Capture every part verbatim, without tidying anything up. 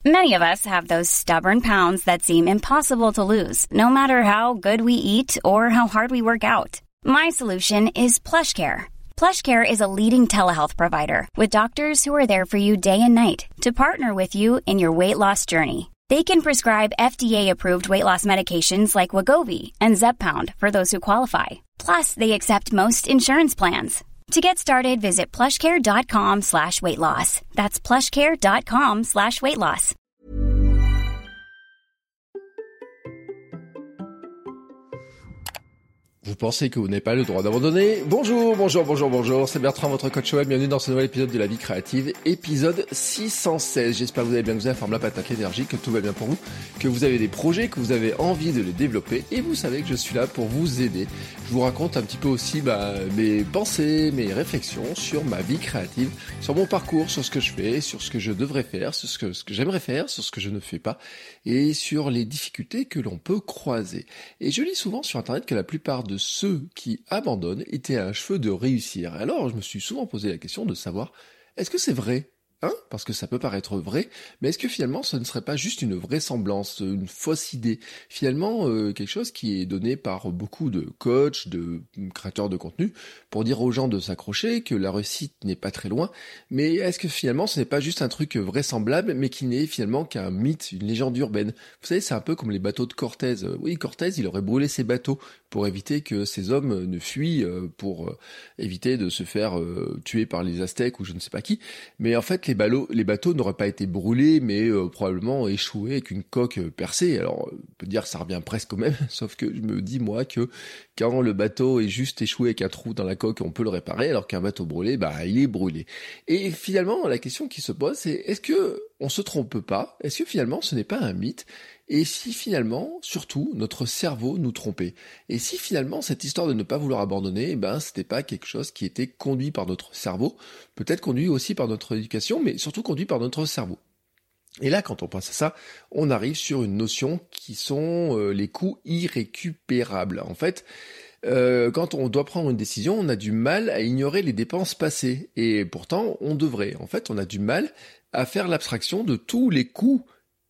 Many of us have those stubborn pounds that seem impossible to lose, no matter how good we eat or how hard we work out. My solution is PlushCare. PlushCare is a leading telehealth provider with doctors who are there for you day and night to partner with you in your weight loss journey. They can prescribe F D A-approved weight loss medications like Wegovy and Zepbound for those who qualify. Plus, they accept most insurance plans. To get started, visit plushcare.com slash weight loss. That's plushcare.com slash weight loss. Vous pensez que vous n'avez pas le droit d'abandonner? Bonjour, bonjour, bonjour, bonjour, c'est Bertrand, votre coach web. Bienvenue dans ce nouvel épisode de la vie créative, épisode six cent seize. J'espère que vous allez bien, que vous avez la forme, la patate, l'énergie, que tout va bien pour vous, que vous avez des projets, que vous avez envie de les développer, et vous savez que je suis là pour vous aider. Je vous raconte un petit peu aussi bah, mes pensées, mes réflexions sur ma vie créative, sur mon parcours, sur ce que je fais, sur ce que je devrais faire, sur ce que, ce que j'aimerais faire, sur ce que je ne fais pas, et sur les difficultés que l'on peut croiser. Et je lis souvent sur internet que la plupart de ceux qui abandonnent étaient à un cheveu de réussir. Alors je me suis souvent posé la question de savoir, est-ce que c'est vrai ? Hein, parce que ça peut paraître vrai, mais est-ce que finalement ce ne serait pas juste une vraisemblance, une fausse idée, finalement euh, quelque chose qui est donné par beaucoup de coachs, de créateurs de contenu, pour dire aux gens de s'accrocher, que la réussite n'est pas très loin, mais est-ce que finalement ce n'est pas juste un truc vraisemblable, mais qui n'est finalement qu'un mythe, une légende urbaine? Vous savez, c'est un peu comme les bateaux de Cortés. Oui, Cortés, il aurait brûlé ses bateaux pour éviter que ces hommes ne fuient, pour éviter de se faire euh, tuer par les Aztèques ou je ne sais pas qui, mais en fait les Les, ballots, les bateaux n'auraient pas été brûlés, mais euh, probablement échoués avec une coque euh, percée. Alors, on peut dire que ça revient presque au même, sauf que je me dis, moi, que quand le bateau est juste échoué avec un trou dans la coque, on peut le réparer, alors qu'un bateau brûlé, bah, il est brûlé. Et finalement, la question qui se pose, c'est est-ce que on se trompe pas? Est-ce que finalement, ce n'est pas un mythe? Et si finalement, surtout, notre cerveau nous trompait? Et si finalement, cette histoire de ne pas vouloir abandonner, eh ben, c'était pas quelque chose qui était conduit par notre cerveau, peut-être conduit aussi par notre éducation, mais surtout conduit par notre cerveau. Et là, quand on pense à ça, on arrive sur une notion qui sont euh, les coûts irrécupérables. En fait, Euh, quand on doit prendre une décision, on a du mal à ignorer les dépenses passées. Et pourtant, on devrait. En fait, on a du mal à faire l'abstraction de tous les coûts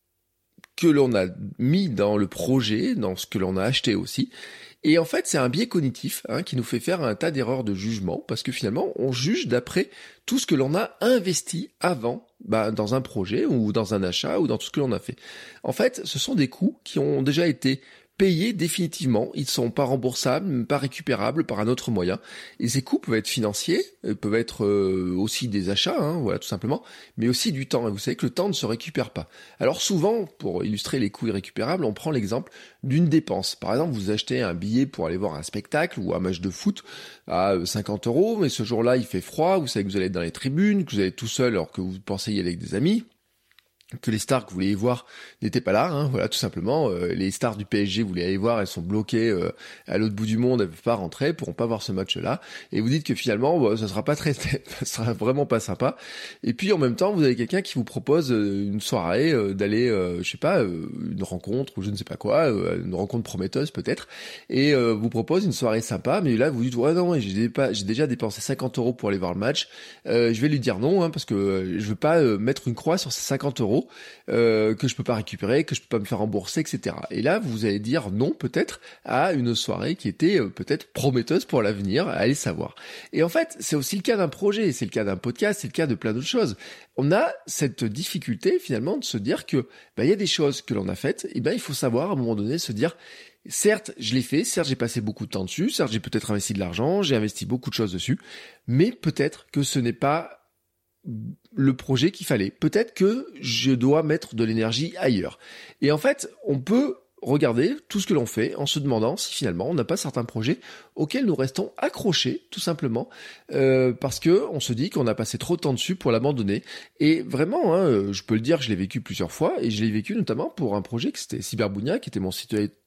que l'on a mis dans le projet, dans ce que l'on a acheté aussi. Et en fait, c'est un biais cognitif hein, qui nous fait faire un tas d'erreurs de jugement, parce que finalement, on juge d'après tout ce que l'on a investi avant bah, dans un projet ou dans un achat ou dans tout ce que l'on a fait. En fait, ce sont des coûts qui ont déjà été payés définitivement, ils ne sont pas remboursables, pas récupérables par un autre moyen. Et ces coûts peuvent être financiers, peuvent être euh, aussi des achats, hein, voilà tout simplement, mais aussi du temps. Et vous savez que le temps ne se récupère pas. Alors souvent, pour illustrer les coûts irrécupérables, on prend l'exemple d'une dépense. Par exemple, vous achetez un billet pour aller voir un spectacle ou un match de foot à cinquante euros, mais ce jour-là il fait froid, vous savez que vous allez être dans les tribunes, que vous allez être tout seul alors que vous pensez y aller avec des amis, que les stars que vous vouliez voir n'étaient pas là, hein, voilà tout simplement. Euh, les stars du P S G, vous voulez aller voir, elles sont bloquées euh, à l'autre bout du monde, elles peuvent pas rentrer, pourront pas voir ce match-là. Et vous dites que finalement, bah, ça sera pas très, ça sera vraiment pas sympa. Et puis en même temps, vous avez quelqu'un qui vous propose euh, une soirée, euh, d'aller, euh, je sais pas, euh, une rencontre ou je ne sais pas quoi, euh, une rencontre prometteuse peut-être, et euh, vous propose une soirée sympa. Mais là, vous dites ouais non, j'ai, pas, j'ai déjà dépensé cinquante euros pour aller voir le match. Euh, je vais lui dire non, hein, parce que euh, je veux pas euh, mettre une croix sur ces cinquante euros. Euh, que je peux pas récupérer, que je peux pas me faire rembourser, et cetera. Et là, vous allez dire non peut-être à une soirée qui était euh, peut-être prometteuse pour l'avenir, allez savoir. Et en fait, c'est aussi le cas d'un projet, c'est le cas d'un podcast, c'est le cas de plein d'autres choses. On a cette difficulté finalement de se dire que bah, il y a des choses que l'on a faites, et ben il faut savoir à un moment donné se dire certes, je l'ai fait, certes j'ai passé beaucoup de temps dessus, certes j'ai peut-être investi de l'argent, j'ai investi beaucoup de choses dessus, mais peut-être que ce n'est pas le projet qu'il fallait. Peut-être que je dois mettre de l'énergie ailleurs. Et en fait, on peut regarder tout ce que l'on fait en se demandant si finalement on n'a pas certains projets auxquels nous restons accrochés, tout simplement, euh, parce que on se dit qu'on a passé trop de temps dessus pour l'abandonner. Et vraiment, hein, je peux le dire, je l'ai vécu plusieurs fois, et je l'ai vécu notamment pour un projet qui c'était Cyberbounia, qui était mon site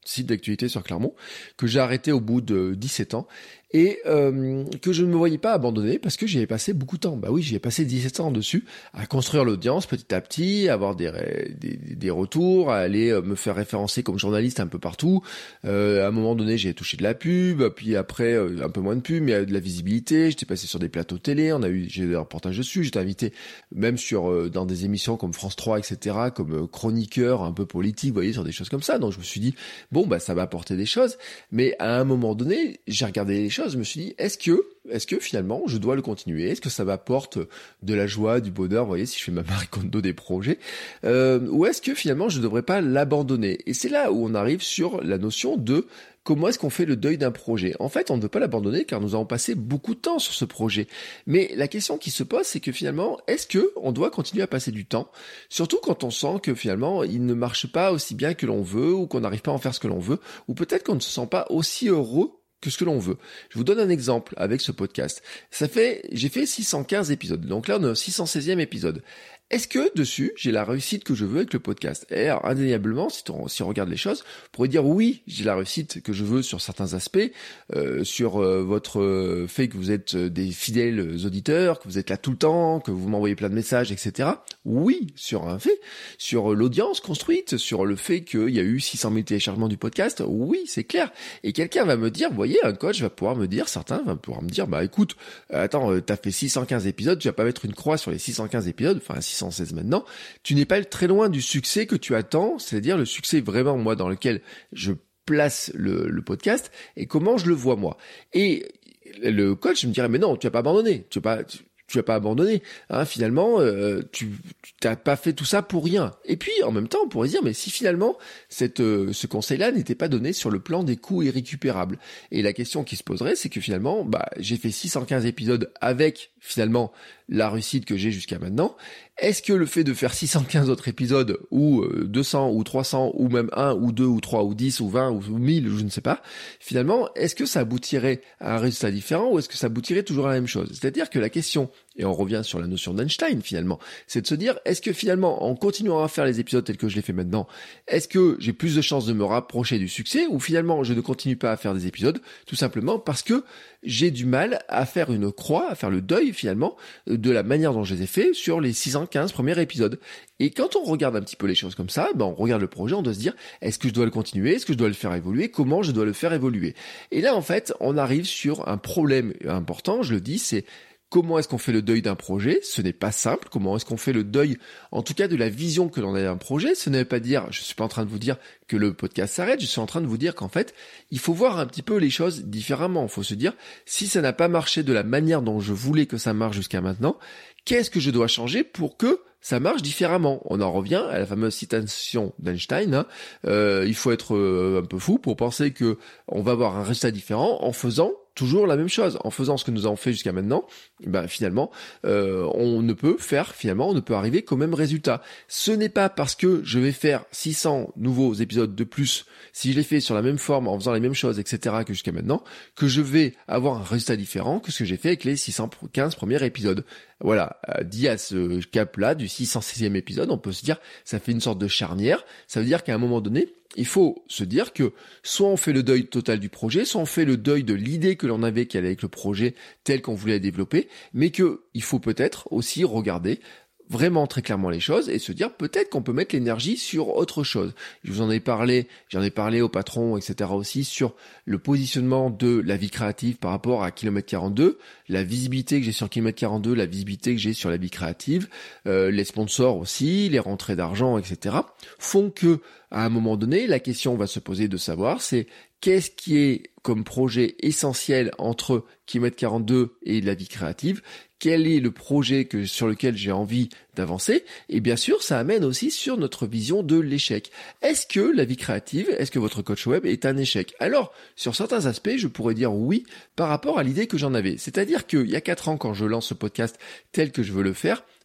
site d'actualité sur Clermont, que j'ai arrêté au bout de dix-sept ans, et euh, que je ne me voyais pas abandonner parce que j'y avais passé beaucoup de temps. Bah oui, j'y ai passé dix-sept ans dessus, à construire l'audience petit à petit, à avoir des, des, des retours, à aller me faire référencer comme journaliste un peu partout. Euh, à un moment donné, j'ai touché de la pub, puis après, euh, un peu moins de pub, mais de la visibilité. J'étais passé sur des plateaux télé, on a eu, j'ai eu des reportages dessus, j'étais invité même sur euh, dans des émissions comme France trois, et cetera, comme euh, chroniqueur un peu politique, vous voyez, sur des choses comme ça. Donc je me suis dit, bon, bah ça va apporter des choses, mais à un moment donné, j'ai regardé les choses, je me suis dit, est-ce que, est-ce que finalement, je dois le continuer? Est-ce que ça m'apporte de la joie, du bonheur, vous voyez, si je fais ma Marie Kondo des projets, euh, ou est-ce que finalement, je ne devrais pas l'abandonner? Et c'est là où on arrive sur la notion de comment est-ce qu'on fait le deuil d'un projet? En fait, on ne veut pas l'abandonner car nous avons passé beaucoup de temps sur ce projet. Mais la question qui se pose, c'est que finalement, est-ce que on doit continuer à passer du temps? Surtout quand on sent que finalement, il ne marche pas aussi bien que l'on veut, ou qu'on n'arrive pas à en faire ce que l'on veut, ou peut-être qu'on ne se sent pas aussi heureux que ce que l'on veut. Je vous donne un exemple avec ce podcast. Ça fait, j'ai fait six cent quinze épisodes. Donc là, on est au six cent seizième épisode. Est-ce que dessus, j'ai la réussite que je veux avec le podcast? Et alors, indéniablement, si on, si on regarde les choses, on pourrait dire oui, j'ai la réussite que je veux sur certains aspects, euh, sur euh, votre euh, fait que vous êtes des fidèles auditeurs, que vous êtes là tout le temps, que vous m'envoyez plein de messages, et cetera. Oui, sur un fait, sur l'audience construite, sur le fait qu'il y a eu six cent mille téléchargements du podcast, oui, c'est clair. Et quelqu'un va me dire, vous voyez, un coach va pouvoir me dire, certains va pouvoir me dire, bah écoute, attends, euh, t'as fait six cent quinze épisodes, tu vas pas mettre une croix sur les six cent quinze épisodes, enfin six cent seize maintenant, tu n'es pas très loin du succès que tu attends, c'est-à-dire le succès vraiment, moi, dans lequel je place le, le podcast, et comment je le vois, moi. Et le coach me dirait, mais non, tu vas pas abandonner, tu vas pas... Tu, tu vas pas abandonner, hein, finalement, euh, tu t'as pas fait tout ça pour rien. Et puis, en même temps, on pourrait dire, mais si finalement, cette, euh, ce conseil-là n'était pas donné sur le plan des coûts irrécupérables. Et la question qui se poserait, c'est que finalement, bah, j'ai fait six cent quinze épisodes avec, finalement, la réussite que j'ai jusqu'à maintenant. Est-ce que le fait de faire six cent quinze autres épisodes, ou euh, deux cents, ou trois cents, ou même un, ou deux, ou trois, ou dix, ou vingt, ou mille, je ne sais pas, finalement, est-ce que ça aboutirait à un résultat différent, ou est-ce que ça aboutirait toujours à la même chose? C'est-à-dire que la question, et on revient sur la notion d'Einstein finalement, c'est de se dire, est-ce que finalement, en continuant à faire les épisodes tels que je les fais maintenant, est-ce que j'ai plus de chances de me rapprocher du succès, ou finalement je ne continue pas à faire des épisodes, tout simplement parce que j'ai du mal à faire une croix, à faire le deuil finalement, de la manière dont je les ai fait sur les six cent quinze premiers épisodes. Et quand on regarde un petit peu les choses comme ça, ben on regarde le projet, on doit se dire, est-ce que je dois le continuer, est-ce que je dois le faire évoluer, comment je dois le faire évoluer? Et là en fait, on arrive sur un problème important, je le dis, c'est comment est-ce qu'on fait le deuil d'un projet? Ce n'est pas simple. Comment est-ce qu'on fait le deuil, en tout cas de la vision que l'on a d'un projet? Ce n'est pas dire, je suis pas en train de vous dire que le podcast s'arrête, je suis en train de vous dire qu'en fait, il faut voir un petit peu les choses différemment. Il faut se dire, si ça n'a pas marché de la manière dont je voulais que ça marche jusqu'à maintenant, qu'est-ce que je dois changer pour que ça marche différemment? On en revient à la fameuse citation d'Einstein, hein. euh, il faut être euh, un peu fou pour penser que on va avoir un résultat différent en faisant toujours la même chose, en faisant ce que nous avons fait jusqu'à maintenant. Ben finalement, euh, on ne peut faire, finalement, on ne peut arriver qu'au même résultat. Ce n'est pas parce que je vais faire six cents nouveaux épisodes de plus, si je les fais sur la même forme, en faisant les mêmes choses, et cetera, que jusqu'à maintenant, que je vais avoir un résultat différent que ce que j'ai fait avec les six cent quinze premiers épisodes. Voilà, euh, dit à ce cap-là, du six cent seizième épisode, on peut se dire, ça fait une sorte de charnière. Ça veut dire qu'à un moment donné, il faut se dire que soit on fait le deuil total du projet, soit on fait le deuil de l'idée que l'on avait qui allait avec le projet tel qu'on voulait la développer, mais que il faut peut-être aussi regarder vraiment très clairement les choses et se dire peut-être qu'on peut mettre l'énergie sur autre chose. Je vous en ai parlé, j'en ai parlé au patron, et cetera aussi sur le positionnement de la vie créative par rapport à Kilomètre quarante-deux, la visibilité que j'ai sur Kilomètre quarante-deux, la visibilité que j'ai sur la vie créative, euh, les sponsors aussi, les rentrées d'argent, et cetera font que à un moment donné, la question va se poser de savoir c'est qu'est-ce qui est comme projet essentiel entre Kilomètre quarante-deux et la vie créative? Quel est le projet que, sur lequel j'ai envie d'avancer? Et bien sûr, ça amène aussi sur notre vision de l'échec. Est-ce que la vie créative, est-ce que votre coach web est un échec? Alors, sur certains aspects, je pourrais dire oui par rapport à l'idée que j'en avais. C'est-à-dire qu'il y a quatre ans, quand je lance ce podcast tel que je veux le faire,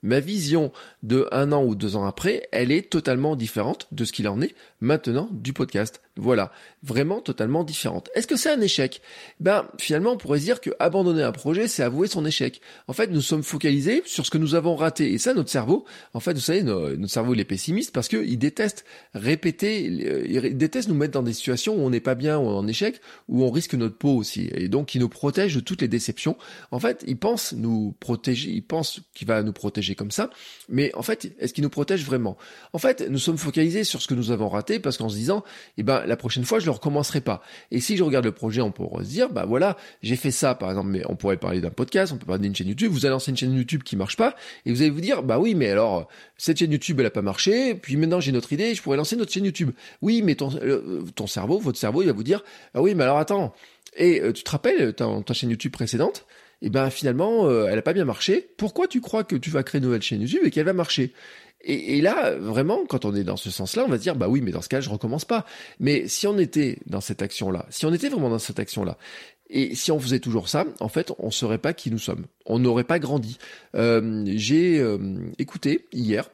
Ma vision de un an ou deux ans après, elle est totalement différente de ce qu'il en est maintenant du podcast. Voilà, vraiment totalement différente. Est-ce que c'est un échec ? Ben, finalement, on pourrait se dire que abandonner un projet, c'est avouer son échec. En fait, nous sommes focalisés sur ce que nous avons raté. Et ça, notre cerveau, en fait, vous savez, notre cerveau, il est pessimiste parce qu'il déteste répéter, il déteste nous mettre dans des situations où on n'est pas bien, ou en échec, où on risque notre peau aussi. Et donc, il nous protège de toutes les déceptions. En fait, il pense nous protéger, il pense qu'il va nous protéger comme ça. Mais en fait, est-ce qu'il nous protège vraiment ? En fait, nous sommes focalisés sur ce que nous avons raté parce qu'en se disant, eh ben, la prochaine fois, je le recommencerai pas. Et si je regarde le projet, on pourrait se dire, bah voilà, j'ai fait ça, par exemple, mais on pourrait parler d'un podcast, on peut parler d'une chaîne YouTube, vous allez lancer une chaîne YouTube qui marche pas, et vous allez vous dire, bah oui, mais alors, cette chaîne YouTube, elle a pas marché, puis maintenant j'ai une autre idée, je pourrais lancer une autre chaîne YouTube. Oui, mais ton, euh, ton cerveau, votre cerveau, il va vous dire, ah oui, mais alors attends, et euh, tu te rappelles, ta, ta chaîne YouTube précédente, et ben finalement, euh, elle a pas bien marché, pourquoi tu crois que tu vas créer une nouvelle chaîne YouTube et qu'elle va marcher ? Et, et là, vraiment, quand on est dans ce sens-là, on va se dire, bah oui, mais dans ce cas, je recommence pas. Mais si on était dans cette action-là, si on était vraiment dans cette action-là, et si on faisait toujours ça, en fait, on serait pas qui nous sommes. On n'aurait pas grandi. Euh, j'ai euh, écouté hier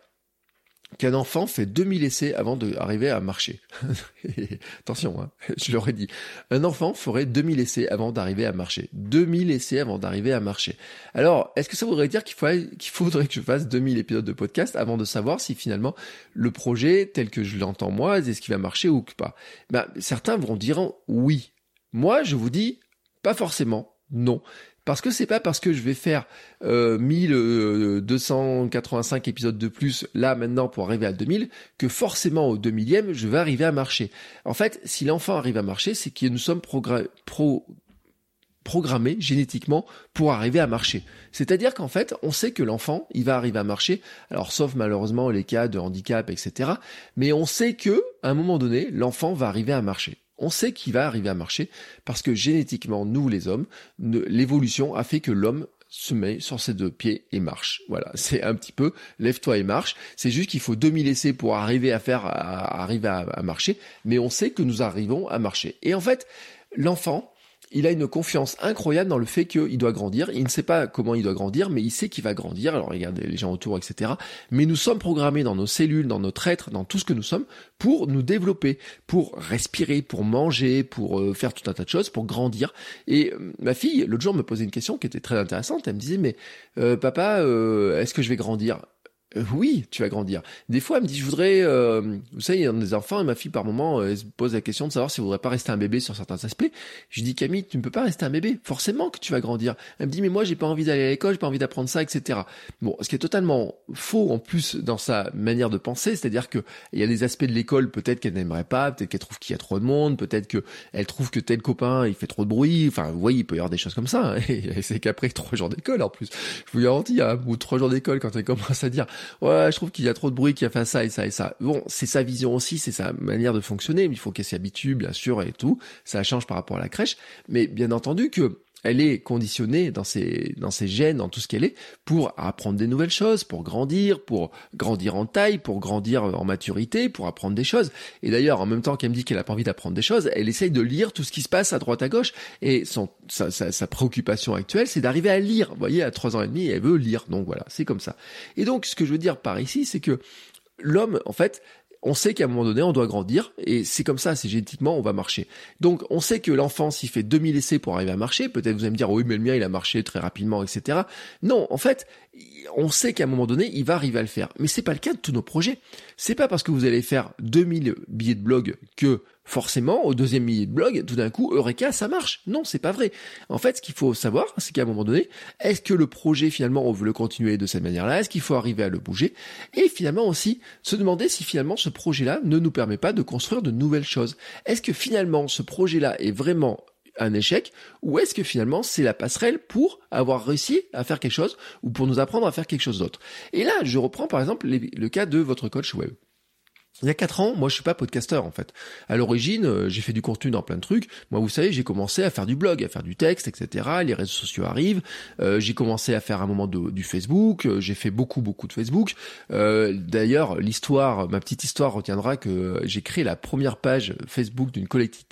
qu'un enfant fait deux mille essais avant d'arriver à marcher. Attention, hein, je l'aurais dit. Un enfant ferait deux mille essais avant d'arriver à marcher. deux mille essais avant d'arriver à marcher. Alors, est-ce que ça voudrait dire qu'il faudrait, qu'il faudrait que je fasse deux mille épisodes de podcast avant de savoir si finalement le projet tel que je l'entends moi, est-ce qu'il va marcher ou pas ? Ben, certains vont dire oui. Moi, je vous dis pas forcément non. Parce que c'est pas parce que je vais faire euh, mille deux cent quatre-vingt-cinq épisodes de plus là maintenant pour arriver à deux mille que forcément au deux millième je vais arriver à marcher. En fait, si l'enfant arrive à marcher, c'est que nous sommes progra- pro- programmés génétiquement pour arriver à marcher. C'est-à-dire qu'en fait, on sait que l'enfant, il va arriver à marcher, alors sauf malheureusement les cas de handicap, et cetera. Mais on sait que à un moment donné, l'enfant va arriver à marcher. On sait qu'il va arriver à marcher parce que génétiquement, nous les hommes, l'évolution a fait que l'homme se met sur ses deux pieds et marche. Voilà, c'est un petit peu lève-toi et marche. C'est juste qu'il faut deux mille essais pour arriver à faire, à, arriver à, à marcher, mais on sait que nous arrivons à marcher. Et en fait, l'enfant, il a une confiance incroyable dans le fait qu'il doit grandir. Il ne sait pas comment il doit grandir, mais il sait qu'il va grandir. Alors regardez les gens autour, et cetera. Mais nous sommes programmés dans nos cellules, dans notre être, dans tout ce que nous sommes, pour nous développer, pour respirer, pour manger, pour euh, faire tout un tas de choses, pour grandir. Et euh, ma fille, l'autre jour, me posait une question qui était très intéressante. Elle me disait, mais euh, papa, euh, est-ce que je vais grandir ? Euh, oui, tu vas grandir. Des fois, elle me dit, je voudrais... Euh, vous savez, il y a des enfants, et ma fille, par moment, euh, elle se pose la question de savoir si elle voudrait pas rester un bébé sur certains aspects. Je lui dis, Camille, tu ne peux pas rester un bébé. Forcément que tu vas grandir. Elle me dit, mais moi, j'ai pas envie d'aller à l'école, j'ai pas envie d'apprendre ça, et cetera. Bon, ce qui est totalement faux, en plus, dans sa manière de penser, c'est-à-dire que il y a des aspects de l'école, peut-être qu'elle n'aimerait pas, peut-être qu'elle trouve qu'il y a trop de monde, peut-être qu'elle trouve que tel copain, il fait trop de bruit. Enfin, vous voyez, il peut y avoir des choses comme ça. Hein. Et c'est qu'après trois jours d'école, en plus. Je vous garantis, hein, ou trois jours d'école, quand elle commence à dire, ouais, je trouve qu'il y a trop de bruit, qu'il y a fait ça et ça et ça. Bon, c'est sa vision aussi, c'est sa manière de fonctionner, mais il faut qu'elle s'y habitue, bien sûr, et tout. Ça change par rapport à la crèche. Mais bien entendu que elle est conditionnée dans ses, dans ses gènes, dans tout ce qu'elle est, pour apprendre des nouvelles choses, pour grandir, pour grandir en taille, pour grandir en maturité, pour apprendre des choses. Et d'ailleurs, en même temps qu'elle me dit qu'elle a pas envie d'apprendre des choses, elle essaye de lire tout ce qui se passe à droite à gauche. Et son, sa, sa, sa préoccupation actuelle, c'est d'arriver à lire. Vous voyez, à trois ans et demi, elle veut lire. Donc voilà, c'est comme ça. Et donc, ce que je veux dire par ici, c'est que l'homme, en fait, on sait qu'à un moment donné, on doit grandir, et c'est comme ça, c'est génétiquement, on va marcher. Donc, on sait que l'enfant, s'il fait deux mille essais pour arriver à marcher, peut-être vous allez me dire, oui, mais le mien, il a marché très rapidement, et cetera. Non, en fait, on sait qu'à un moment donné, il va arriver à le faire. Mais c'est pas le cas de tous nos projets. C'est pas parce que vous allez faire deux mille billets de blog que, forcément, au deuxième billet de blog, tout d'un coup, Eureka, ça marche. Non, c'est pas vrai. En fait, ce qu'il faut savoir, c'est qu'à un moment donné, est-ce que le projet, finalement, on veut le continuer de cette manière-là? Est-ce qu'il faut arriver à le bouger? Et finalement aussi, se demander si finalement ce projet-là ne nous permet pas de construire de nouvelles choses. Est-ce que finalement, ce projet-là est vraiment un échec, ou est-ce que finalement c'est la passerelle pour avoir réussi à faire quelque chose, ou pour nous apprendre à faire quelque chose d'autre? Et là, je reprends par exemple les, le cas de votre coach web. Il y a quatre ans, moi je suis pas podcasteur en fait. À l'origine, euh, j'ai fait du contenu dans plein de trucs. Moi, vous savez, j'ai commencé à faire du blog, à faire du texte, et cetera. Les réseaux sociaux arrivent. Euh, j'ai commencé à faire un moment de, du Facebook. Euh, j'ai fait beaucoup, beaucoup de Facebook. Euh, d'ailleurs, l'histoire, ma petite histoire retiendra que j'ai créé la première page Facebook d'une collectivité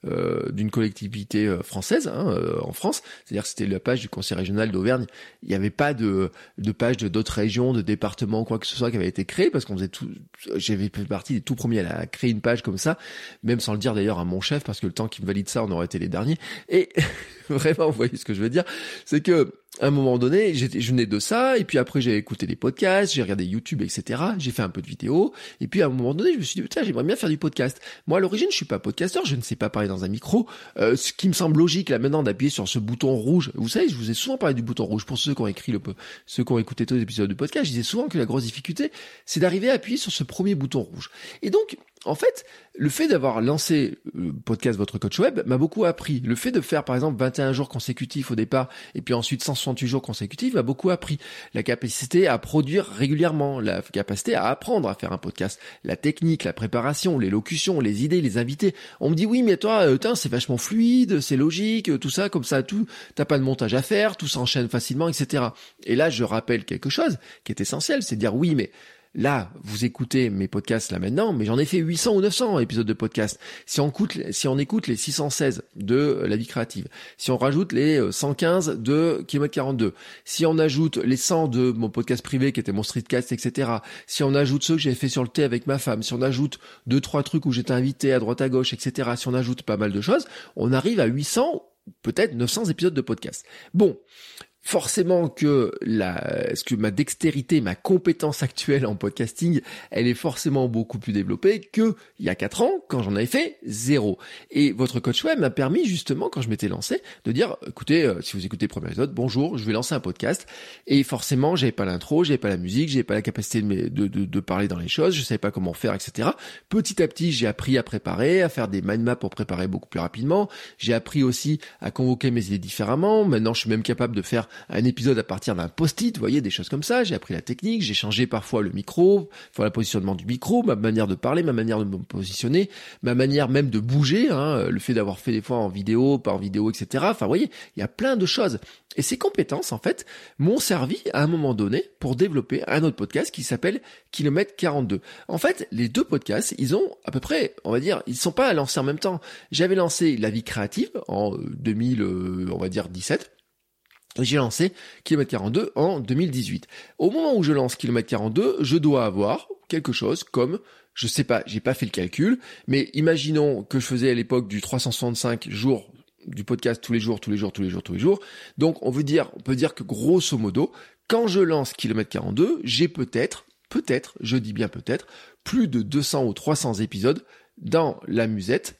euh, d'une collectivité euh, française hein, euh, en France, c'est-à-dire que c'était la page du conseil régional d'Auvergne. Il n'y avait pas de, de page de d'autres régions, de départements, quoi que ce soit qui avait été créé, parce qu'on faisait tout. J'avais fait partie des tout premiers à créer une page comme ça, même sans le dire d'ailleurs à mon chef, parce que le temps qu'il me valide ça, on aurait été les derniers. Et vraiment, vous voyez ce que je veux dire, c'est que à un moment donné, j'étais, je venais de ça, et puis après j'ai écouté des podcasts, j'ai regardé YouTube, et cetera. J'ai fait un peu de vidéos, et puis à un moment donné, je me suis dit, putain, j'aimerais bien faire du podcast. Moi, à l'origine, je suis pas podcasteur, je ne sais pas parler dans un micro. Euh, ce qui me semble logique là maintenant d'appuyer sur ce bouton rouge. Vous savez, je vous ai souvent parlé du bouton rouge. Pour ceux qui ont écrit le, ceux qui ont écouté tous les épisodes du podcast, je disais souvent que la grosse difficulté, c'est d'arriver à appuyer sur ce premier bouton rouge. Et donc, en fait, le fait d'avoir lancé le podcast Votre Coach Web m'a beaucoup appris. Le fait de faire, par exemple, vingt et un jours consécutifs au départ, et puis ensuite cent soixante-huit jours consécutifs, m'a beaucoup appris. La capacité à produire régulièrement, la capacité à apprendre à faire un podcast, la technique, la préparation, l'élocution, les idées, les invités. On me dit, oui, mais toi, euh, tain, c'est vachement fluide, c'est logique, tout ça, comme ça, tout, t'as pas de montage à faire, tout s'enchaîne facilement, et cetera. Et là, je rappelle quelque chose qui est essentiel, c'est de dire, oui, mais là, vous écoutez mes podcasts là maintenant, mais j'en ai fait huit cents ou neuf cents épisodes de podcast. Si on écoute, si on écoute les six cent seize de La Vie Créative, si on rajoute les cent quinze de Kilomètre quarante-deux, si on ajoute les cent de mon podcast privé qui était mon streetcast, et cetera, si on ajoute ceux que j'avais fait sur le thé avec ma femme, si on ajoute deux, trois trucs où j'étais invité à droite à gauche, et cetera, si on ajoute pas mal de choses, on arrive à huit cents, peut-être neuf cents épisodes de podcast. Bon. Forcément que la, ce que ma dextérité, ma compétence actuelle en podcasting, elle est forcément beaucoup plus développée que il y a quatre ans quand j'en avais fait zéro. Et Votre Coach Web m'a permis justement quand je m'étais lancé de dire, écoutez, euh, si vous écoutez le premier épisode, bonjour, je vais lancer un podcast. Et forcément, j'avais pas l'intro, j'avais pas la musique, j'avais pas la capacité de, de, de, de parler dans les choses, je savais pas comment faire, et cetera. Petit à petit, j'ai appris à préparer, à faire des mind maps pour préparer beaucoup plus rapidement. J'ai appris aussi à convoquer mes idées différemment. Maintenant, je suis même capable de faire un épisode à partir d'un post-it, vous voyez, des choses comme ça. J'ai appris la technique, j'ai changé parfois le micro, enfin le positionnement du micro, ma manière de parler, ma manière de me positionner, ma manière même de bouger, hein, le fait d'avoir fait des fois en vidéo, par vidéo, et cetera. Enfin, vous voyez, il y a plein de choses. Et ces compétences, en fait, m'ont servi à un moment donné pour développer un autre podcast qui s'appelle Kilomètre quarante-deux. En fait, les deux podcasts, ils ont à peu près, on va dire, ils ne sont pas lancés en même temps. J'avais lancé La Vie Créative en deux mille, on va dire, dix-sept. J'ai lancé Kilomètre quarante-deux en deux mille dix-huit. Au moment où je lance Kilomètre quarante-deux, je dois avoir quelque chose comme, je sais pas, j'ai pas fait le calcul, mais imaginons que je faisais à l'époque du trois cent soixante-cinq jours du podcast tous les jours, tous les jours, tous les jours, tous les jours. Donc on veut dire, on peut dire que grosso modo, quand je lance Kilomètre quarante-deux, j'ai peut-être, peut-être, je dis bien peut-être, plus de deux cents ou trois cents épisodes dans la musette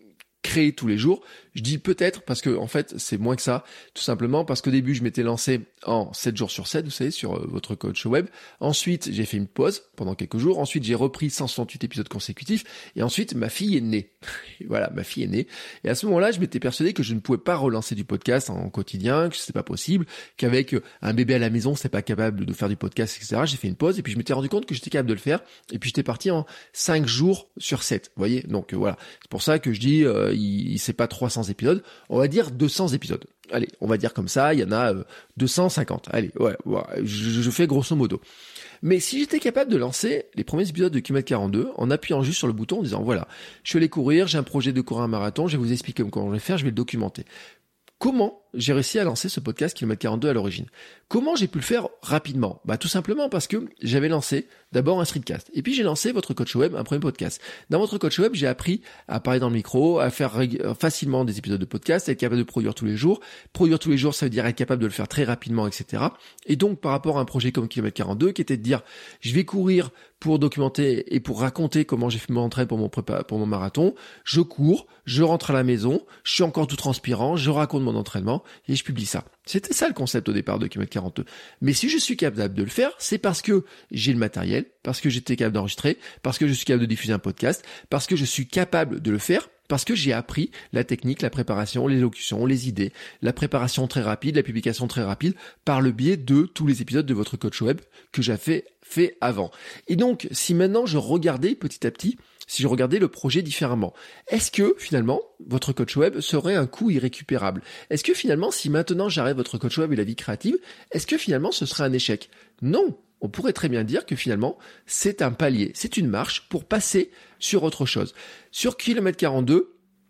créés tous les jours. Je dis peut-être parce que en fait c'est moins que ça, tout simplement parce qu'au début je m'étais lancé en sept jours sur sept, vous savez, sur euh, Votre Coach Web. Ensuite j'ai fait une pause pendant quelques jours, ensuite j'ai repris cent soixante-huit épisodes consécutifs, et ensuite ma fille est née. Voilà, ma fille est née. Et à ce moment-là je m'étais persuadé que je ne pouvais pas relancer du podcast en quotidien, que c'était pas possible, qu'avec un bébé à la maison c'était pas capable de faire du podcast, et cetera. J'ai fait une pause et puis je m'étais rendu compte que j'étais capable de le faire, et puis j'étais parti en cinq jours sur sept, vous voyez. Donc euh, voilà, c'est pour ça que je dis euh, il, il c'est pas trois cents épisodes, on va dire deux cents épisodes. Allez, on va dire comme ça, il y en a euh, deux cent cinquante. Allez, ouais, ouais je, je fais grosso modo. Mais si j'étais capable de lancer les premiers épisodes de Kilomètre quarante-deux en appuyant juste sur le bouton en disant voilà, je suis allé courir, j'ai un projet de courir un marathon, je vais vous expliquer comment je vais faire, je vais le documenter. Comment j'ai réussi à lancer ce podcast Kilomètre quarante-deux à l'origine? Comment j'ai pu le faire rapidement? Bah tout simplement parce que j'avais lancé d'abord un streetcast, et puis j'ai lancé Votre Coach Web, un premier podcast. Dans Votre Coach Web, j'ai appris à parler dans le micro, à faire rég- facilement des épisodes de podcast, à être capable de produire tous les jours. Produire tous les jours, ça veut dire être capable de le faire très rapidement, et cetera. Et donc par rapport à un projet comme Kilomètre quarante-deux, qui était de dire je vais courir pour documenter et pour raconter comment j'ai fait mon entraînement pour mon prépa, pour mon marathon, je cours, je rentre à la maison, je suis encore tout transpirant, je raconte mon entraînement et je publie ça. C'était ça le concept au départ de Kilomètre quarante-deux. Mais si je suis capable de le faire, c'est parce que j'ai le matériel, parce que j'étais capable d'enregistrer, parce que je suis capable de diffuser un podcast, parce que je suis capable de le faire, parce que j'ai appris la technique, la préparation, l'élocution, les idées, la préparation très rapide, la publication très rapide, par le biais de tous les épisodes de Votre Coach Web que j'avais fait avant. Et donc, si maintenant je regardais petit à petit, si je regardais le projet différemment, est-ce que finalement, Votre Coach Web serait un coût irrécupérable? Est-ce que finalement, si maintenant j'arrête Votre Coach Web et La Vie Créative, est-ce que finalement ce serait un échec? Non. On pourrait très bien dire que finalement, c'est un palier, c'est une marche pour passer sur autre chose. Sur Kilomètre quarante-deux,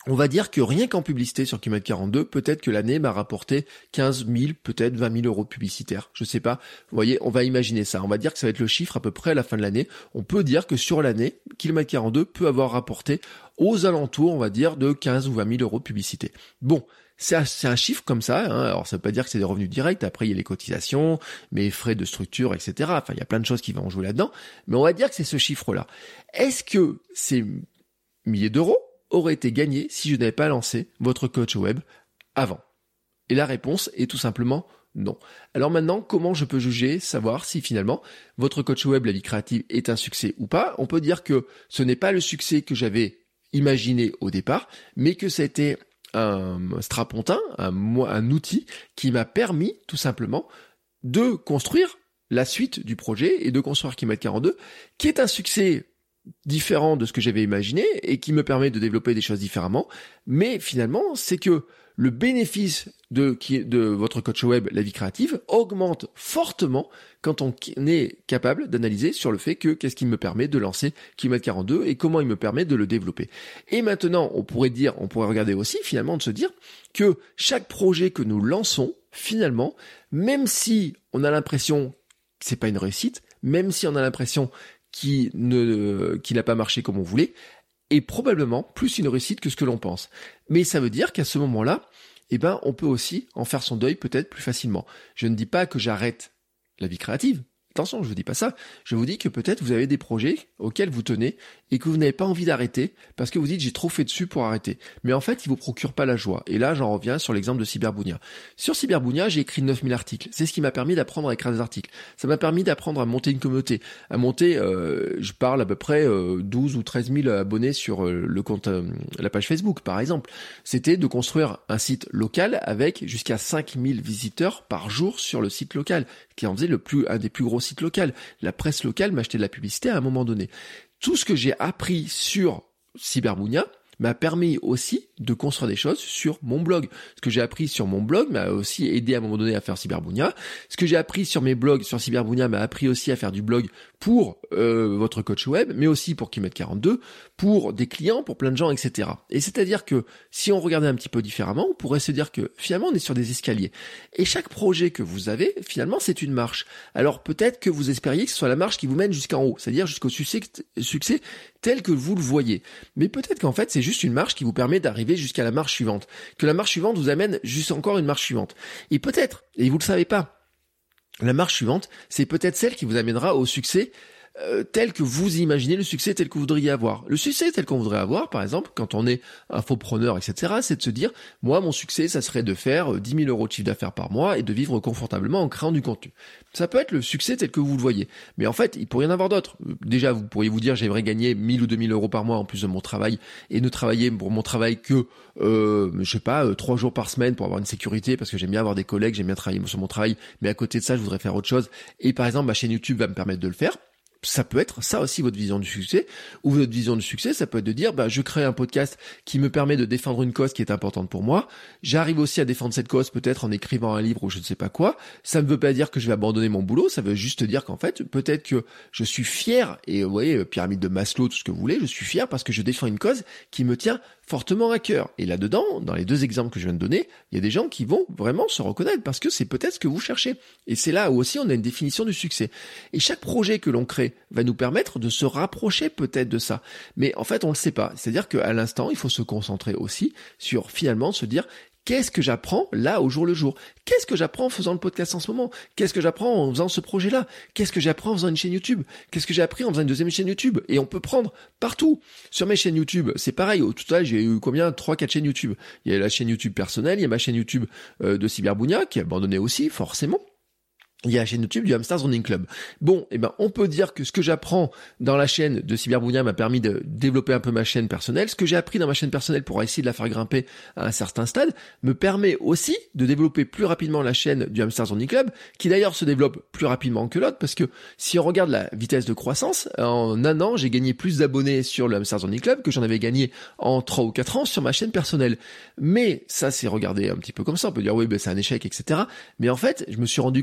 on va dire que rien qu'en publicité sur kilomètre quarante-deux, peut-être que l'année m'a rapporté quinze mille, peut-être vingt mille euros publicitaires. Je sais pas. Vous voyez, on va imaginer ça. On va dire que ça va être le chiffre à peu près à la fin de l'année. On peut dire que sur l'année, kilomètre quarante-deux peut avoir rapporté aux alentours, on va dire, de quinze ou vingt mille euros de publicité. Bon. C'est un, c'est un chiffre comme ça, hein. Alors ça veut pas dire que c'est des revenus directs, après il y a les cotisations, mes frais de structure, et cetera. Enfin, il y a plein de choses qui vont jouer là-dedans, mais on va dire que c'est ce chiffre-là. Est-ce que ces milliers d'euros auraient été gagnés si je n'avais pas lancé votre coach web avant? Et la réponse est tout simplement non. Alors maintenant, comment je peux juger, savoir si finalement votre coach web, la vie créative, est un succès ou pas? On peut dire que ce n'est pas le succès que j'avais imaginé au départ, mais que c'était un strapontin, un, un outil qui m'a permis tout simplement de construire la suite du projet et de construire kilomètre quarante-deux, qui est un succès différent de ce que j'avais imaginé et qui me permet de développer des choses différemment. Mais finalement, c'est que le bénéfice de, de votre coach web, la vie créative, augmente fortement quand on est capable d'analyser sur le fait que qu'est-ce qui me permet de lancer kilomètre quarante-deux et comment il me permet de le développer. Et maintenant, on pourrait dire, on pourrait regarder aussi finalement de se dire que chaque projet que nous lançons, finalement, même si on a l'impression que c'est pas une réussite, même si on a l'impression qu'il ne, qu'il n'a pas marché comme on voulait, est probablement plus une réussite que ce que l'on pense. Mais ça veut dire qu'à ce moment-là, eh ben, on peut aussi en faire son deuil peut-être plus facilement. Je ne dis pas que j'arrête la vie créative. Attention, je vous dis pas ça. Je vous dis que peut-être vous avez des projets auxquels vous tenez et que vous n'avez pas envie d'arrêter parce que vous dites j'ai trop fait dessus pour arrêter. Mais en fait, ils vous procurent pas la joie. Et là, j'en reviens sur l'exemple de Cyberbounia. Sur Cyberbounia, j'ai écrit neuf mille articles. C'est ce qui m'a permis d'apprendre à écrire des articles. Ça m'a permis d'apprendre à monter une communauté, à monter, euh, je parle à peu près euh, douze ou treize mille abonnés sur euh, le compte, euh, la page Facebook, par exemple. C'était de construire un site local avec jusqu'à cinq mille visiteurs par jour sur le site local, qui en faisait le plus, un des plus gros sites locaux. La presse locale m'achetait de la publicité à un moment donné. Tout ce que j'ai appris sur Cyberbounia m'a permis aussi de construire des choses sur mon blog. Ce que j'ai appris sur mon blog m'a aussi aidé à un moment donné à faire Cyberbounia. Ce que j'ai appris sur mes blogs sur Cyberbounia m'a appris aussi à faire du blog pour euh, votre coach web, mais aussi pour kilomètre quarante-deux, pour des clients, pour plein de gens, et cetera. Et c'est-à-dire que si on regardait un petit peu différemment, on pourrait se dire que finalement on est sur des escaliers. Et chaque projet que vous avez, finalement, c'est une marche. Alors peut-être que vous espériez que ce soit la marche qui vous mène jusqu'en haut, c'est-à-dire jusqu'au succès, succès tel que vous le voyez. Mais peut-être qu'en fait, c'est juste une marche qui vous permet d'arriver jusqu'à la marche suivante. Que la marche suivante vous amène juste encore une marche suivante. Et peut-être, et vous le savez pas, la marche suivante, c'est peut-être celle qui vous amènera au succès Euh, tel que vous imaginez le succès tel que vous voudriez avoir. Le succès tel qu'on voudrait avoir, par exemple, quand on est infopreneur, et cetera, c'est de se dire, moi, mon succès, ça serait de faire dix mille euros de chiffre d'affaires par mois et de vivre confortablement en créant du contenu. Ça peut être le succès tel que vous le voyez. Mais en fait, il pourrait y en avoir d'autres. Déjà, vous pourriez vous dire, j'aimerais gagner mille ou deux mille euros par mois en plus de mon travail et ne travailler pour mon travail que, euh, je sais pas, euh, trois jours par semaine pour avoir une sécurité parce que j'aime bien avoir des collègues, j'aime bien travailler sur mon travail, mais à côté de ça, je voudrais faire autre chose. Et par exemple, ma chaîne YouTube va me permettre de le faire. Ça peut être ça aussi votre vision du succès, ou votre vision du succès, ça peut être de dire, bah, je crée un podcast qui me permet de défendre une cause qui est importante pour moi. J'arrive aussi à défendre cette cause peut-être en écrivant un livre ou je ne sais pas quoi. Ça ne veut pas dire que je vais abandonner mon boulot, ça veut juste dire qu'en fait, peut-être que je suis fier, et vous voyez, pyramide de Maslow, tout ce que vous voulez, je suis fier parce que je défends une cause qui me tient fortement à cœur. Et là-dedans, dans les deux exemples que je viens de donner, il y a des gens qui vont vraiment se reconnaître parce que c'est peut-être ce que vous cherchez. Et c'est là où aussi on a une définition du succès. Et chaque projet que l'on crée va nous permettre de se rapprocher peut-être de ça. Mais en fait, on le sait pas. C'est-à-dire qu'à l'instant, il faut se concentrer aussi sur finalement se dire qu'est-ce que j'apprends là au jour le jour? Qu'est-ce que j'apprends en faisant le podcast en ce moment? Qu'est-ce que j'apprends en faisant ce projet-là? Qu'est-ce que j'apprends en faisant une chaîne YouTube? Qu'est-ce que j'ai appris en faisant une deuxième chaîne YouTube? Et on peut prendre partout. Sur mes chaînes YouTube, c'est pareil. Au total, j'ai eu combien? trois, quatre chaînes YouTube. Il y a la chaîne YouTube personnelle, il y a ma chaîne YouTube euh, de Cyberbounia qui est abandonnée aussi, forcément. Il y a la chaîne YouTube du Hamsters Running Club. Bon, eh ben, on peut dire que ce que j'apprends dans la chaîne de Cyberbounia m'a permis de développer un peu ma chaîne personnelle. Ce que j'ai appris dans ma chaîne personnelle pour essayer de la faire grimper à un certain stade me permet aussi de développer plus rapidement la chaîne du Hamsters Running Club, qui d'ailleurs se développe plus rapidement que l'autre, parce que si on regarde la vitesse de croissance, en un an, j'ai gagné plus d'abonnés sur le Hamsters Running Club que j'en avais gagné en trois ou quatre ans sur ma chaîne personnelle. Mais ça, c'est regardé un petit peu comme ça. On peut dire, oui, ben, c'est un échec, et cetera. Mais en fait, je me suis rendu compte en faisant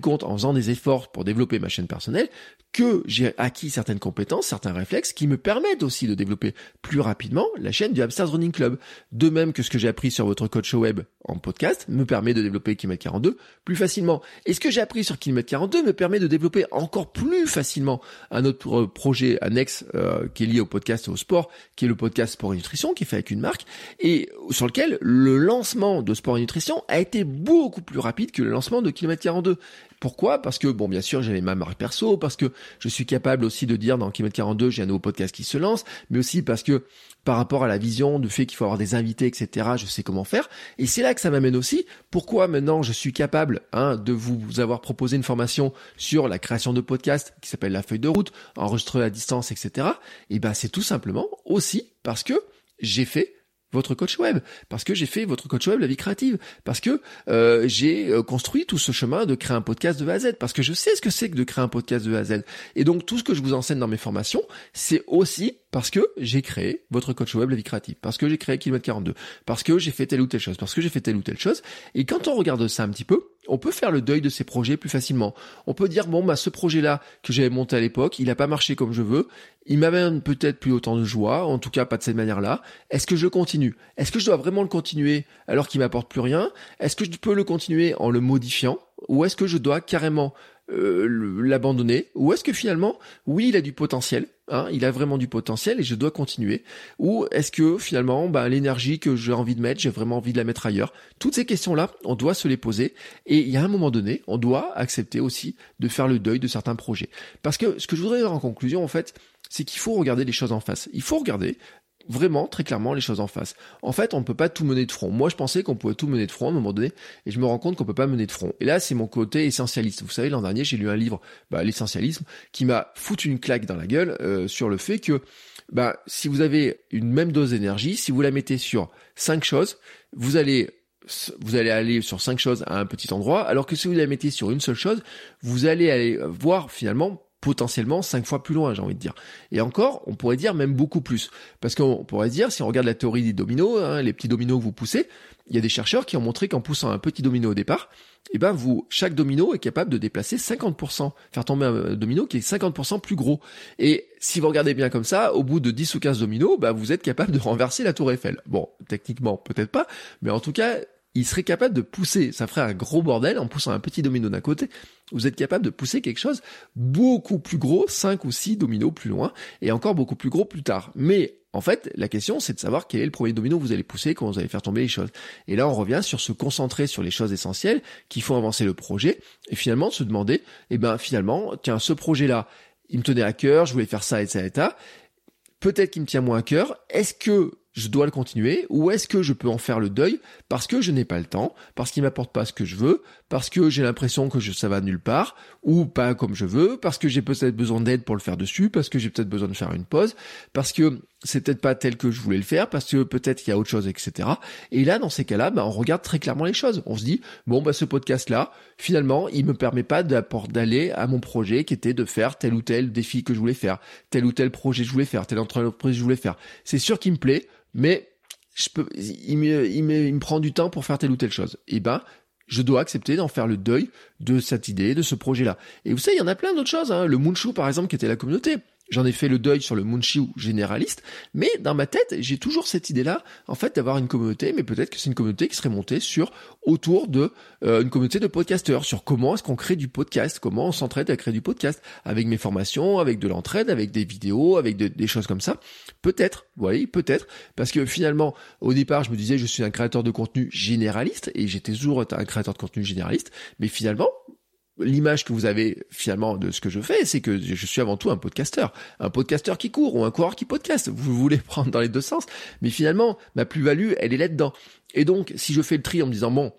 faisant des efforts pour développer ma chaîne personnelle que j'ai acquis certaines compétences, certains réflexes qui me permettent aussi de développer plus rapidement la chaîne du Hamsters Running Club. De même que ce que j'ai appris sur votre coach web en podcast me permet de développer Kilomètre quarante-deux plus facilement. Et ce que j'ai appris sur Kilomètre quarante-deux me permet de développer encore plus facilement un autre projet annexe euh, qui est lié au podcast et au sport, qui est le podcast Sport et Nutrition, qui est fait avec une marque, et sur lequel le lancement de Sport et Nutrition a été beaucoup plus rapide que le lancement de Kilomètre quarante-deux. Pourquoi ? Parce que, bon, bien sûr, j'avais ma marque perso, parce que je suis capable aussi de dire dans Kilomètre quarante-deux, j'ai un nouveau podcast qui se lance, mais aussi parce que par rapport à la vision du fait qu'il faut avoir des invités, et cetera, je sais comment faire. Et c'est là que ça m'amène aussi pourquoi maintenant je suis capable hein, de vous avoir proposé une formation sur la création de podcasts qui s'appelle la feuille de route, enregistrée à distance, et cetera. Et ben c'est tout simplement aussi parce que j'ai fait votre coach web, parce que j'ai fait votre coach web La Vie Créative, parce que euh, j'ai construit tout ce chemin de créer un podcast de A à Z, parce que je sais ce que c'est que de créer un podcast de A à Z. Et donc tout ce que je vous enseigne dans mes formations, c'est aussi parce que j'ai créé votre coach web La Vie Créative, parce que j'ai créé Kilomètre quarante-deux, parce que j'ai fait telle ou telle chose, parce que j'ai fait telle ou telle chose. Et quand on regarde ça un petit peu, on peut faire le deuil de ces projets plus facilement. On peut dire, bon, bah, ce projet-là que j'avais monté à l'époque, il n'a pas marché comme je veux, il m'amène peut-être plus autant de joie, en tout cas pas de cette manière-là. Est-ce que je continue ? Est-ce que je dois vraiment le continuer alors qu'il m'apporte plus rien ? Est-ce que je peux le continuer en le modifiant ? Ou est-ce que je dois carrément euh, l'abandonner ? Ou est-ce que finalement, oui, il a du potentiel, hein, il a vraiment du potentiel et je dois continuer ? Ou est-ce que finalement, bah, l'énergie que j'ai envie de mettre, j'ai vraiment envie de la mettre ailleurs ? Toutes ces questions-là, on doit se les poser et il y a un moment donné, on doit accepter aussi de faire le deuil de certains projets. Parce que ce que je voudrais dire en conclusion, en fait, c'est qu'il faut regarder les choses en face. Il faut regarder vraiment, très clairement, les choses en face. En fait, on ne peut pas tout mener de front. Moi, je pensais qu'on pouvait tout mener de front à un moment donné, et je me rends compte qu'on peut pas mener de front. Et là, c'est mon côté essentialiste. Vous savez, l'an dernier, j'ai lu un livre, bah, l'essentialisme, qui m'a foutu une claque dans la gueule euh, sur le fait que, bah, si vous avez une même dose d'énergie, si vous la mettez sur cinq choses, vous allez vous allez aller sur cinq choses à un petit endroit, alors que si vous la mettez sur une seule chose, vous allez aller voir finalement potentiellement cinq fois plus loin, j'ai envie de dire. Et encore, on pourrait dire même beaucoup plus. Parce qu'on pourrait dire, si on regarde la théorie des dominos, hein, les petits dominos que vous poussez, il y a des chercheurs qui ont montré qu'en poussant un petit domino au départ, eh ben vous, chaque domino est capable de déplacer cinquante pour cent, faire tomber un domino qui est cinquante pour cent plus gros. Et si vous regardez bien comme ça, au bout de dix ou quinze dominos, bah vous êtes capable de renverser la tour Eiffel. Bon, techniquement, peut-être pas, mais en tout cas, il serait capable de pousser, ça ferait un gros bordel en poussant un petit domino d'un côté, vous êtes capable de pousser quelque chose beaucoup plus gros, cinq ou six dominos plus loin, et encore beaucoup plus gros plus tard. Mais en fait, la question, c'est de savoir quel est le premier domino que vous allez pousser, comment vous allez faire tomber les choses. Et là, on revient sur se concentrer sur les choses essentielles qui font avancer le projet, et finalement se demander, eh ben finalement, tiens, ce projet-là, il me tenait à cœur, je voulais faire ça et ça et ça, peut-être qu'il me tient moins à cœur, est-ce que je dois le continuer ou est-ce que je peux en faire le deuil parce que je n'ai pas le temps, parce qu'il m'apporte pas ce que je veux, parce que j'ai l'impression que je, ça va nulle part ou pas comme je veux, parce que j'ai peut-être besoin d'aide pour le faire dessus, parce que j'ai peut-être besoin de faire une pause, parce que c'est peut-être pas tel que je voulais le faire, parce que peut-être qu'il y a autre chose, et cetera. Et là, dans ces cas-là, bah, on regarde très clairement les choses. On se dit, bon, bah, ce podcast-là, finalement, il me permet pas d'aller à mon projet qui était de faire tel ou tel défi que je voulais faire, tel ou tel projet que je voulais faire, tel entreprise que je voulais faire. C'est sûr qu'il me plaît, mais je peux, il me, il me, il me prend du temps pour faire telle ou telle chose. Et ben, je dois accepter d'en faire le deuil de cette idée, de ce projet-là. Et vous savez, il y en a plein d'autres choses, hein. Le Moonshoe, par exemple, qui était la communauté. J'en ai fait le deuil sur le Moonshoe généraliste, mais dans ma tête, j'ai toujours cette idée-là, en fait, d'avoir une communauté, mais peut-être que c'est une communauté qui serait montée sur, autour de, euh, une communauté de podcasteurs, sur comment est-ce qu'on crée du podcast, comment on s'entraide à créer du podcast, avec mes formations, avec de l'entraide, avec des vidéos, avec de, des choses comme ça. Peut-être, vous voyez, peut-être, parce que finalement, au départ, je me disais, je suis un créateur de contenu généraliste, et j'étais toujours un créateur de contenu généraliste, mais finalement, l'image que vous avez finalement de ce que je fais, c'est que je suis avant tout un podcasteur, un podcasteur qui court ou un coureur qui podcast. Vous voulez prendre dans les deux sens, mais finalement, ma plus-value, elle est là-dedans. Et donc, si je fais le tri en me disant, bon,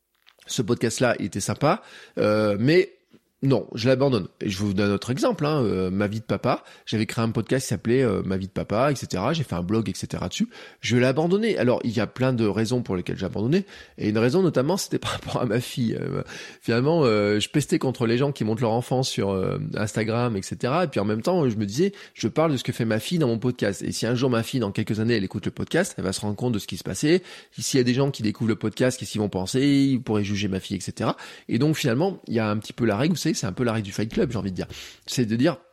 ce podcast-là, il était sympa, euh, mais non, je l'abandonne. Et je vous donne un autre exemple, hein, euh, Ma vie de papa. J'avais créé un podcast qui s'appelait euh, Ma vie de papa, et cetera. J'ai fait un blog, et cetera dessus. Je l'ai abandonné. Alors, il y a plein de raisons pour lesquelles j'ai abandonné. Et une raison, notamment, c'était par rapport à ma fille. Euh, finalement, euh, je pestais contre les gens qui montent leur enfant sur euh, Instagram, et cetera. Et puis en même temps, je me disais, je parle de ce que fait ma fille dans mon podcast. Et si un jour ma fille, dans quelques années, elle écoute le podcast, elle va se rendre compte de ce qui se passait. S'il y a des gens qui découvrent le podcast, qu'est-ce qu'ils vont penser? Ils pourraient juger ma fille, et cetera. Et donc, finalement, il y a un petit peu la règle, vous savez, avancer. C'est un peu l'arrêt du Fight Club, j'ai envie de dire. C'est de dire,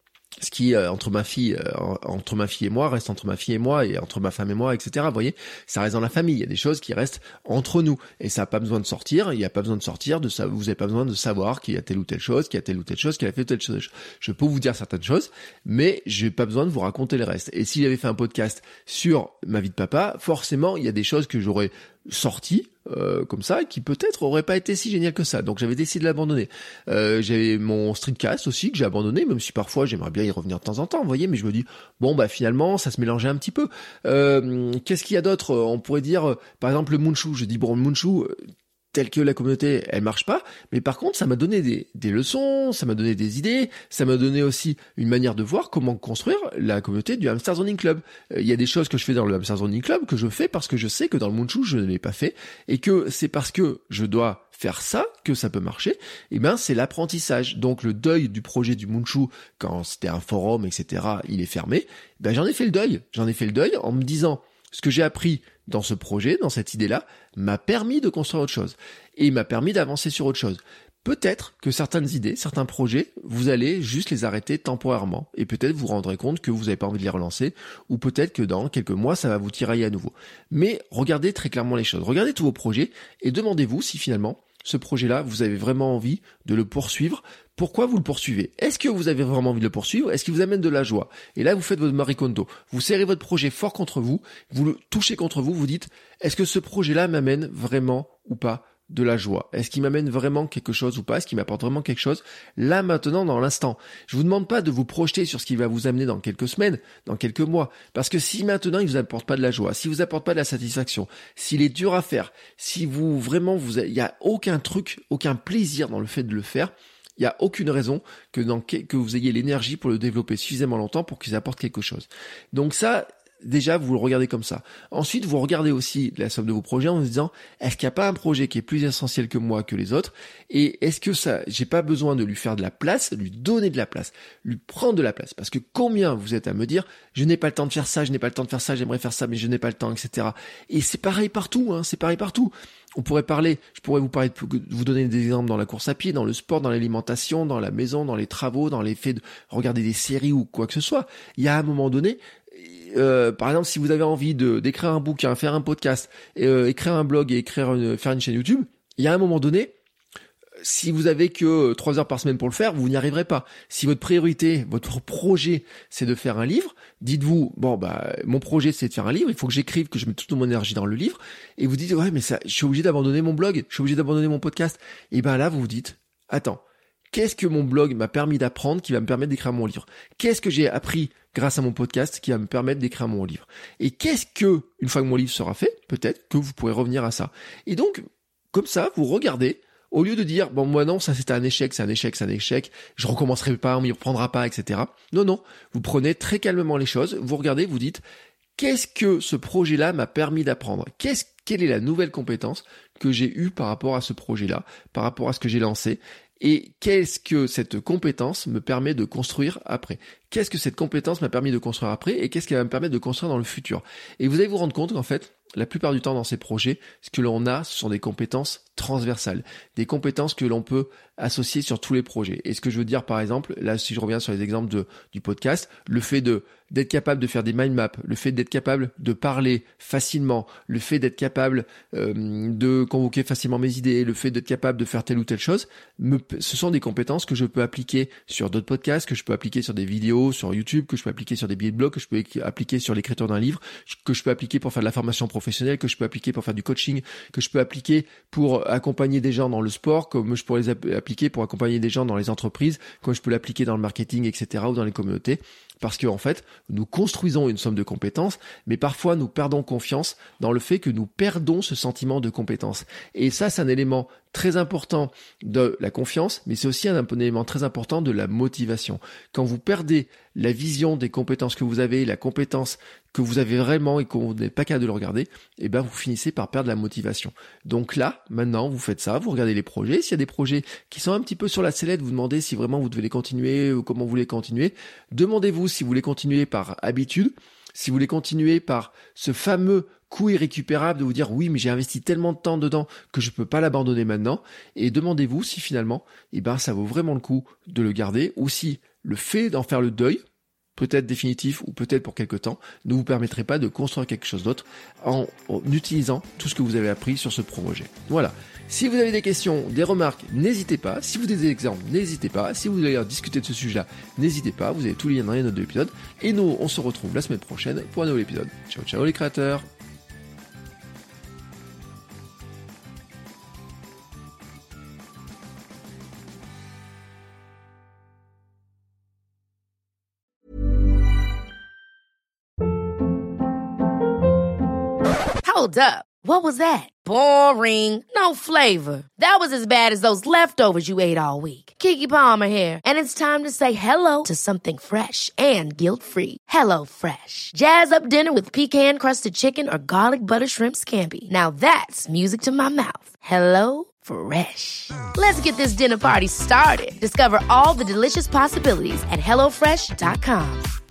ce qui euh, entre ma fille euh, entre ma fille et moi reste entre ma fille et moi et entre ma femme et moi, et cetera. Vous voyez, ça reste dans la famille. Il y a des choses qui restent entre nous et ça n'a pas besoin de sortir. Il n'y a pas besoin de sortir de ça. Vous n'avez pas besoin de savoir qu'il y a telle ou telle chose, qu'il y a telle ou telle chose, qu'il a fait telle chose. Je peux vous dire certaines choses, mais j'ai pas besoin de vous raconter le reste. Et s'il avait fait un podcast sur ma vie de papa, forcément il y a des choses que j'aurais sorties Euh, comme ça, qui peut-être aurait pas été si génial que ça. Donc j'avais décidé de l'abandonner. Euh, j'avais mon streetcast aussi que j'ai abandonné, même si parfois j'aimerais bien y revenir de temps en temps, vous voyez, mais je me dis, bon bah finalement ça se mélangeait un petit peu. Euh, qu'est-ce qu'il y a d'autre ? On pourrait dire, par exemple le Munchou. Je dis, bon, le Munchou, tel que la communauté, elle marche pas, mais par contre, ça m'a donné des, des leçons, ça m'a donné des idées, ça m'a donné aussi une manière de voir comment construire la communauté du Hamster Zoning Club. Il y a des choses que je fais dans le Hamster Zoning Club que je fais parce que je sais que dans le Munchou, je ne l'ai pas fait, et que c'est parce que je dois faire ça que ça peut marcher. Et ben, c'est l'apprentissage. Donc, le deuil du projet du Munchou, quand c'était un forum, et cetera, il est fermé. Ben, j'en ai fait le deuil. J'en ai fait le deuil en me disant, ce que j'ai appris dans ce projet, dans cette idée-là, m'a permis de construire autre chose. Et m'a permis d'avancer sur autre chose. Peut-être que certaines idées, certains projets, vous allez juste les arrêter temporairement. Et peut-être vous vous rendrez compte que vous n'avez pas envie de les relancer. Ou peut-être que dans quelques mois, ça va vous tirailler à nouveau. Mais regardez très clairement les choses. Regardez tous vos projets et demandez-vous si finalement, ce projet-là, vous avez vraiment envie de le poursuivre. Pourquoi vous le poursuivez ? Est-ce que vous avez vraiment envie de le poursuivre ? Est-ce qu'il vous amène de la joie ? Et là, vous faites votre Marie Kondo. Vous serrez votre projet fort contre vous, vous le touchez contre vous, vous dites, est-ce que ce projet-là m'amène vraiment ou pas de la joie ? Est-ce qu'il m'amène vraiment quelque chose ou pas ? Est-ce qu'il m'apporte vraiment quelque chose là, maintenant, dans l'instant ? Je vous demande pas de vous projeter sur ce qui va vous amener dans quelques semaines, dans quelques mois. Parce que si maintenant, il vous apporte pas de la joie, si vous apporte pas de la satisfaction, s'il est dur à faire, si vous, vraiment, vous, il y a aucun truc, aucun plaisir dans le fait de le faire, il n'y a aucune raison que, dans, que vous ayez l'énergie pour le développer suffisamment longtemps pour qu'il apporte quelque chose. Donc ça, déjà, vous le regardez comme ça. Ensuite, vous regardez aussi la somme de vos projets en vous disant, est-ce qu'il n'y a pas un projet qui est plus essentiel que moi, que les autres ? Et est-ce que ça, j'ai pas besoin de lui faire de la place, de lui donner de la place, lui prendre de la place ? Parce que combien vous êtes à me dire, je n'ai pas le temps de faire ça, je n'ai pas le temps de faire ça, j'aimerais faire ça, mais je n'ai pas le temps, et cetera. Et c'est pareil partout, hein, c'est pareil partout. On pourrait parler, je pourrais vous parler, de, vous donner des exemples dans la course à pied, dans le sport, dans l'alimentation, dans la maison, dans les travaux, dans les faits de regarder des séries ou quoi que ce soit. Il y a un moment donné, euh, par exemple, si vous avez envie de d'écrire un bouquin, faire un podcast, euh, écrire un blog et écrire une, faire une chaîne YouTube, il y a un moment donné, si vous avez que trois heures par semaine pour le faire, vous n'y arriverez pas. Si votre priorité, votre projet, c'est de faire un livre, dites-vous, bon, bah, mon projet, c'est de faire un livre, il faut que j'écrive, que je mette toute mon énergie dans le livre, et vous dites, ouais, mais ça, je suis obligé d'abandonner mon blog, je suis obligé d'abandonner mon podcast. Et ben là, vous vous dites, attends, qu'est-ce que mon blog m'a permis d'apprendre qui va me permettre d'écrire mon livre ? Qu'est-ce que j'ai appris grâce à mon podcast qui va me permettre d'écrire mon livre ? Et qu'est-ce que, une fois que mon livre sera fait, peut-être que vous pourrez revenir à ça. Et donc, comme ça, vous regardez, au lieu de dire, bon, moi non, ça c'était un échec, c'est un échec, c'est un échec, je recommencerai pas, on m'y reprendra pas, et cetera. Non, non, vous prenez très calmement les choses, vous regardez, vous dites, qu'est-ce que ce projet-là m'a permis d'apprendre ? Qu'est-ce, quelle est la nouvelle compétence que j'ai eue par rapport à ce projet-là, par rapport à ce que j'ai lancé ? Et qu'est-ce que cette compétence me permet de construire après ? Qu'est-ce que cette compétence m'a permis de construire après ? Et qu'est-ce qu'elle va me permettre de construire dans le futur ? Et vous allez vous rendre compte qu'en fait, la plupart du temps dans ces projets, ce que l'on a, ce sont des compétences transversales, des compétences que l'on peut associer sur tous les projets. Et ce que je veux dire, par exemple, là, si je reviens sur les exemples de, du podcast, le fait de d'être capable de faire des mind maps, le fait d'être capable de parler facilement, le fait d'être capable euh, de convoquer facilement mes idées, le fait d'être capable de faire telle ou telle chose, me, ce sont des compétences que je peux appliquer sur d'autres podcasts, que je peux appliquer sur des vidéos, sur YouTube, que je peux appliquer sur des billets de blog, que je peux appliquer sur l'écriture d'un livre, que je peux appliquer pour faire de la formation professionnelle, que je peux appliquer pour faire du coaching, que je peux appliquer pour accompagner des gens dans le sport, comme je pourrais les appliquer pour accompagner des gens dans les entreprises, comme je peux l'appliquer dans le marketing, et cetera, ou dans les communautés. Parce que en fait, nous construisons une somme de compétences, mais parfois nous perdons confiance dans le fait que nous perdons ce sentiment de compétence. Et ça, c'est un élément très important de la confiance, mais c'est aussi un élément très important de la motivation. Quand vous perdez la vision des compétences que vous avez, la compétence que vous avez vraiment et qu'on n'est pas capable de le regarder, eh ben vous finissez par perdre la motivation. Donc là, maintenant, vous faites ça, vous regardez les projets. S'il y a des projets qui sont un petit peu sur la sellette, vous demandez si vraiment vous devez les continuer ou comment vous voulez continuer. Demandez-vous si vous voulez continuer par habitude, Si vous voulez continuer par ce fameux coût irrécupérable de vous dire oui mais j'ai investi tellement de temps dedans que je peux pas l'abandonner maintenant, et demandez-vous si finalement eh ben ça vaut vraiment le coup de le garder, ou si le fait d'en faire le deuil, peut-être définitif ou peut-être pour quelque temps, ne vous permettrait pas de construire quelque chose d'autre en, en utilisant tout ce que vous avez appris sur ce projet. Voilà. Si vous avez des questions, des remarques, n'hésitez pas. Si vous avez des exemples, n'hésitez pas. Si vous voulez discuter de ce sujet-là, n'hésitez pas. Vous avez tous les liens dans les notes de l'épisode. Et nous, on se retrouve la semaine prochaine pour un nouvel épisode. Ciao, ciao les créateurs. Hold up. What was that? Boring. No flavor. That was as bad as those leftovers you ate all week. Keke Palmer here. And it's time to say hello to something fresh and guilt-free. Hello Fresh. Jazz up dinner with pecan-crusted chicken or garlic butter shrimp scampi. Now that's music to my mouth. Hello Fresh. Let's get this dinner party started. Discover all the delicious possibilities at hello fresh dot com.